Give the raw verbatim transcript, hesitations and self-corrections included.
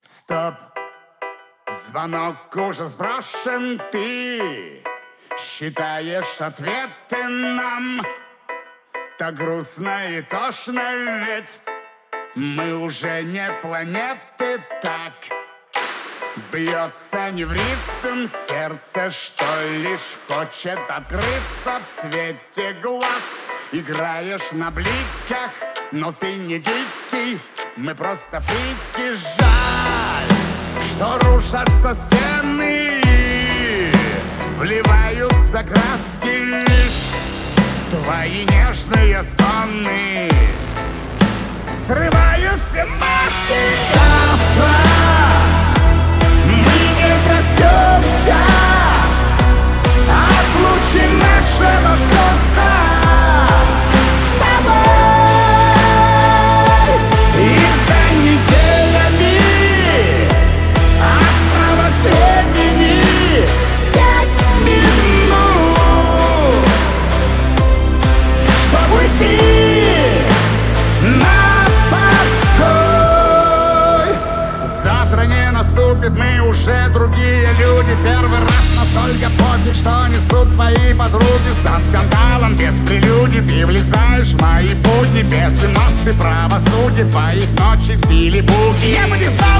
Стоп! Звонок уже сброшен, ты считаешь ответы нам. Так грустно и тошно, ведь мы уже не планеты. Так бьется не в ритм сердце, что лишь хочет открыться в свете глаз. Играешь на бликах, но ты не дикий, мы просто фрики. Жаль, что рушатся стены, вливаются краски лишь твои нежные стоны. Срываю все маски. Завтра мы не проснемся от лучей нашего солнца с тобой. И за неделями осталось времени пять минут, чтобы уйти на покой. Завтра не наступит, мы уже другие люди. Первый раз настолько пофиг, что несут твои подруги. Со скандалом, без прелюдий ты влезаешь в мои будни. Без эмоций, правосудия, твоих ночей в стиле буги. Я бы не знал,